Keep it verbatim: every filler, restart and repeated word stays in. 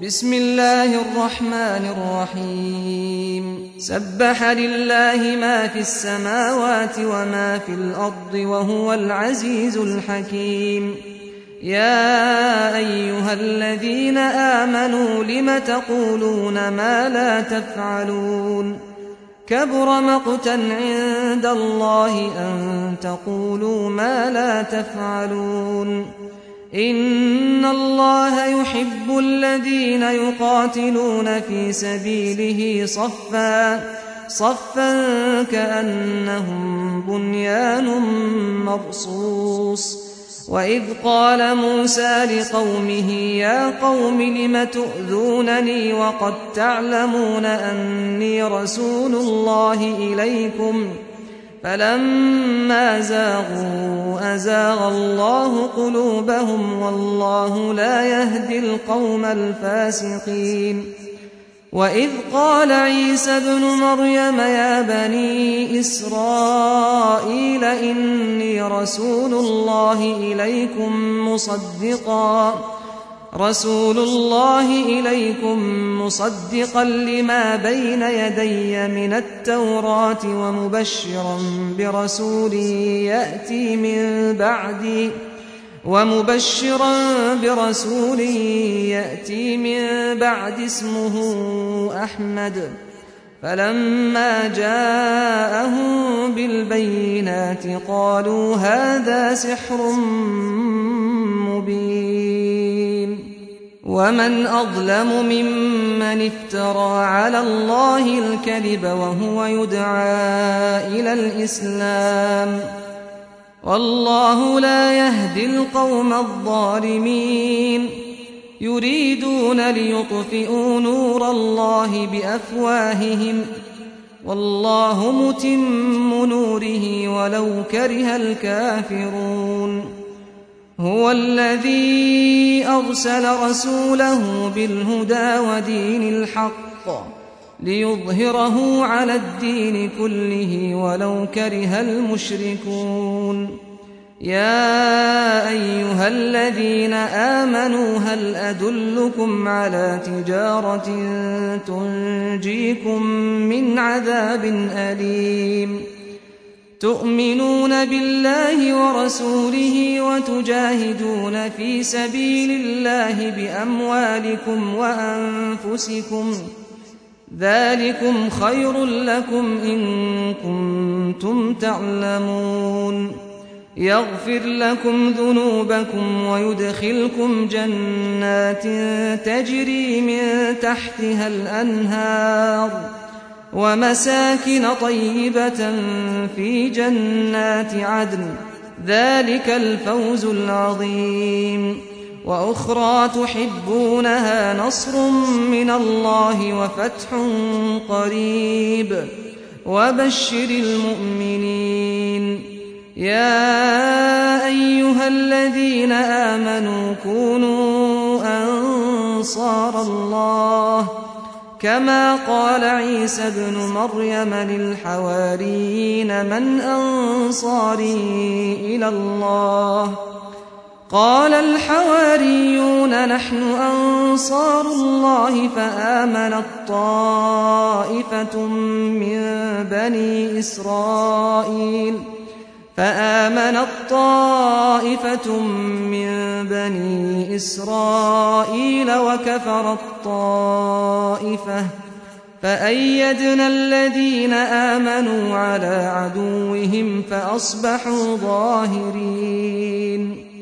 بسم الله الرحمن الرحيم سبح لله ما في السماوات وما في الأرض وهو العزيز الحكيم يا أيها الذين آمنوا لم تقولون ما لا تفعلون كبر مقتا عند الله أن تقولوا ما لا تفعلون إن الله يحب الذين يقاتلون في سبيله صفا صفا كأنهم بنيان مرصوص وإذ قال موسى لقومه يا قوم لم تؤذونني وقد تعلمون أني رسول الله إليكم فلما زاغوا أزاغ الله قلوبهم والله لا يهدي القوم الفاسقين وإذ قال عيسى ابن مريم يا بني إسرائيل إني رسول الله إليكم مصدقا رسول الله إليكم مصدقا لما بين يدي من التوراة ومبشرا برسول يأتي من بعدي ومبشرا برسول يأتي من بعد اسمه أحمد فلما جاءهم بالبينات قالوا هذا سحر مبين ومن أظلم ممن افترى على الله الكذب وهو يدعى إلى الإسلام والله لا يهدي القوم الظالمين يريدون ليطفئوا نور الله بأفواههم والله متم نوره ولو كره الكافرون هو الذي أرسل رسوله بالهدى ودين الحق ليظهره على الدين كله ولو كره المشركون يا أيها الذين آمنوا هل أدلكم على تجارة تنجيكم من عذاب أليم تؤمنون بالله ورسوله وتجاهدون في سبيل الله بأموالكم وأنفسكم ذلكم خير لكم إن كنتم تعلمون يغفر لكم ذنوبكم ويدخلكم جنات تجري من تحتها الأنهار ومساكن طيبة في جنات عدن ذلك الفوز العظيم وأخرى تحبونها نصر من الله وفتح قريب وبشر المؤمنين يا أيها الذين آمنوا كونوا أنصار الله كما قال عيسى ابن مريم للحواريين من أنصاري إلى الله قال الحواريون نحن أنصار الله فآمنت طائفة من بني إسرائيل فآمنت طائفة من بني إسرائيل وكفرت طائفة فأيدنا الذين آمنوا على عدوهم فأصبحوا ظاهرين